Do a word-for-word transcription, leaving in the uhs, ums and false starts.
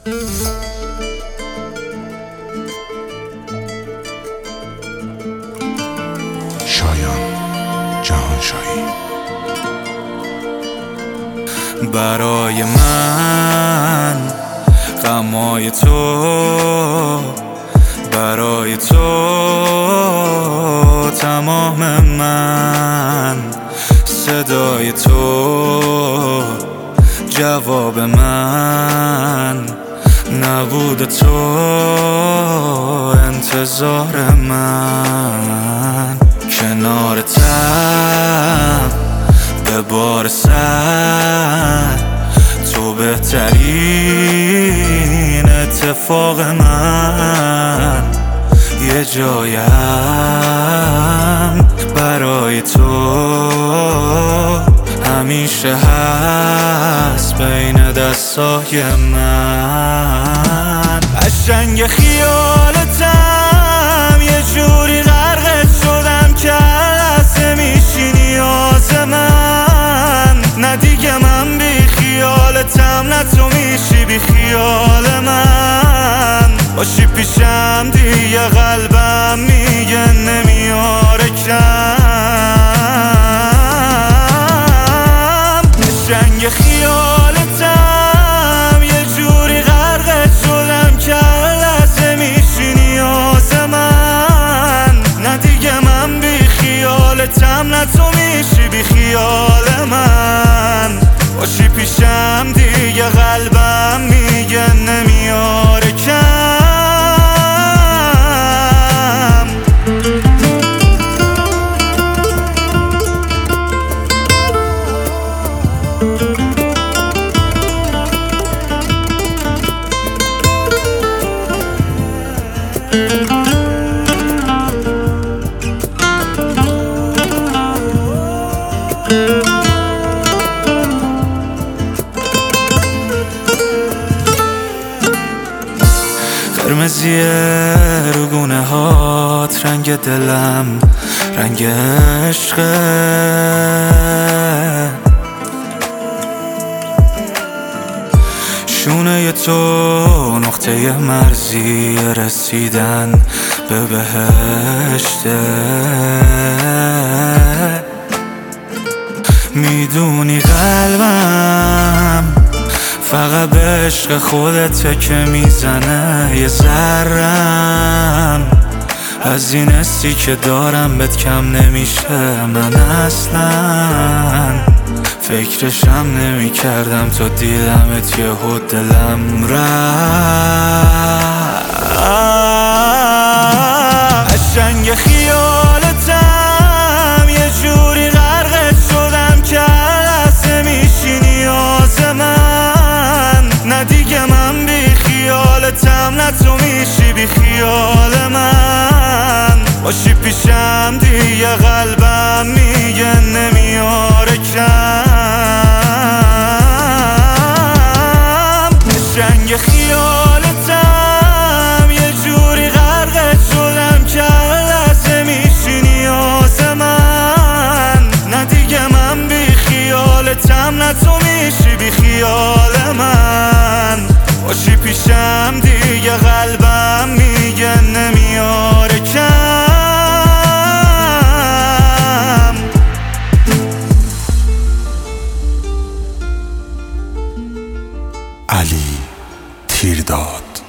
شایان جهانشاهی. برای من غمای تو، برای تو تمام من، صدای تو جواب من، نبود تو انتظار من. کنارتم به بار سر، تو بهترین اتفاق من. یه جایم برای تو همیشه هست بین دستای من. قشنگ خیالتم یه جوری غرقت شدم که لحظه میشی نیاز من. نه دیگه من بی خیالتم، نه تو میشی بی خیال من. باشی پیشم دیگه قلبم میگه نمیاره کم. قشنگ خیالتم یه جوری غرقت شدم که لحظه میشی نیاز من. نه دیگه من بی خیالتم، نه تو میشی بی خیال من. باشی پیشم دیگه قلبم میگه نمیاره کم. قرمزیه رو گونه هات، رنگ دلم رنگ عشقه. شونه تو نقطه مرزی رسیدن به بهشته. میدونی قلبم فقط به عشق خودته که میزنه. یه ذرم از این حسی که دارم بهت کم نمیشه. من اصلا فکرشم نمی کردم تو دیدمت یهو دلم رفت. قشنگ خیالتم یه جوری غرقت شدم که لحظه میشی نیاز من. نه دیگه من بی خیالتم، نه تو میشی بی خیال من. باشی پیشم دیگه قلبم میگه نمیاره کم. قشنگ خیالتم یه جوری غرقت شدم که لحظه میشی نیاز من. نه دیگه من بی خیالتم، نه تو میشی بی خیال من. باشی پیشم دیگه قلبم میگه نمیاره کم. علی تیرداد.